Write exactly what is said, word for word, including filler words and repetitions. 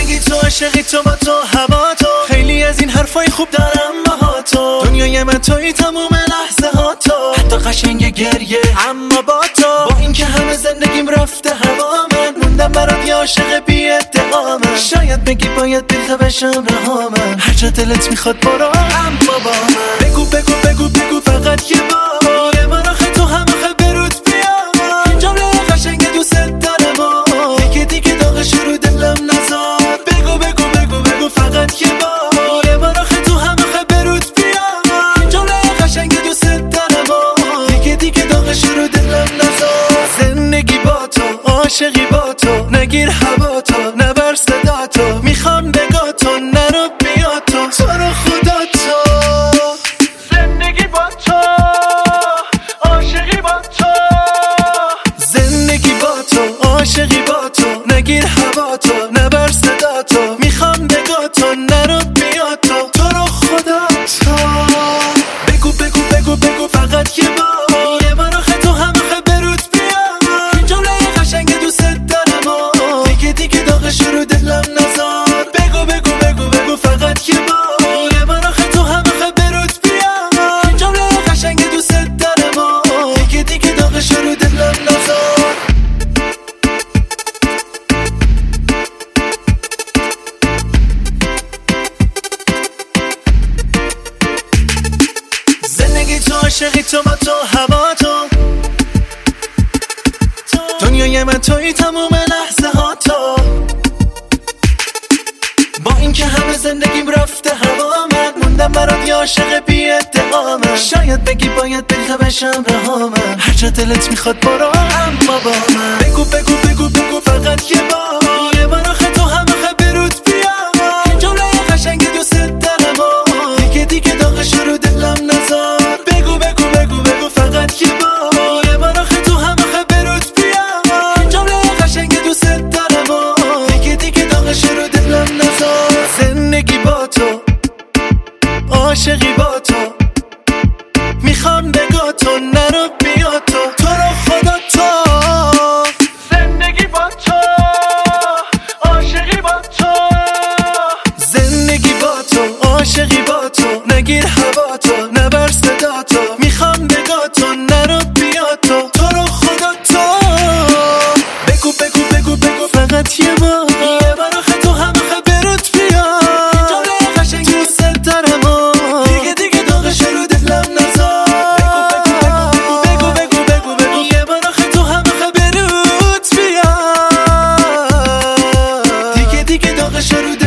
زندگی تو، عاشقی تو، با تو، هوا تو، خیلی از این حرفای خوب دارم با تو. دنیای من توی تموم لحظه ها تو، حتی قشنگ گریه اما با تو. با اینکه همه زندگیم رفته هوا، من موندم برات یه عاشق بی ادعا. من شاید بگی باید دل بشم رها، من هر جا دلت میخواد برو اما با من. بگو بگو بگو بگو فقط یه بار، یه بار آخه تو هم آخه برود بیا. این جمله قشنگ دوست دارم و دیگه دیگه داغش رو دلم نذار. بگو بگو بگو بگو فقط یه بار، یه بار آخه تو هم آخه برود بیا. این جمله قشنگ دوست دارم و دیگه دیگه داغش رو دلم نذار. زندگی با تو، عاشقی با تو، نگیر هوا تو، نبر صدا تو، میخوام بگا تو، نرو بیا تو، تو رو خدا تو. زندگی با تو، عاشقی با تو، زندگی با تو، عاشقی با تو، نگیر هوا تو، نبر صدا تو، میخوام بگا تو، نرو بیا تو، تو رو خدا تو. بگو بگو بگو بگو فقط یه بار، یه بار آخه تو هم آخه برود بیا. این جمله قشنگ دوست دارم و دیگه دیگه داغش رو دلم نذار. بگو بگو بگو بگو فقط یه بار، یه بار آخه تو هم آخه برود بیا. این جمله قشنگ دوست دارم و دیگه دیگه داغش رو دلم نذار. زندگی تو، عاشقی تو، با تو، هوا تو، دنیای من توی تموم لحظه ها تو. با اینکه همه زندگیم رفته هوا، من موندم برات یه عاشق بی ادعا. من شاید بگی باید دل بشم رها، من هر جا دلت میخواد برو اما با من. بگو بگو بگو بگو فقط یه بار، یه بار آخه تو هم آخه برود بیا. این جمله قشنگ دوست دارم و دیگه دیگه داغش رو دلم نذار. بگو بگو بگو بگو فقط یه بار، یه بار آخه تو هم آخه برود بیا. این جمله قشنگ دوست دارم و دیگه دیگه داغش رو دلم نذار. زندگی با تو، عاشقی با تو، میخوام بگا تو، نرو بیا تو، تو رو خدا تو. زندگی با تو، عاشقی با تو، زندگی با تو، عاشقی با تو، نگیر هوا تو، نبر صدا تو، میخوام بگا تو، نرو بیا تو، تو رو خدا تو. بگو بگو بگو بگو فقط یه بار، یه بار آخه تو هم آخه برود بیا. این جمله قشنگ دوست دارم و دیگه دیگه داغش رو دلم نذار. بگو بگو بگو بگو بگو بگو یه بار آخه تو هم آخه برود بیا. دیگه دیگه داغش رو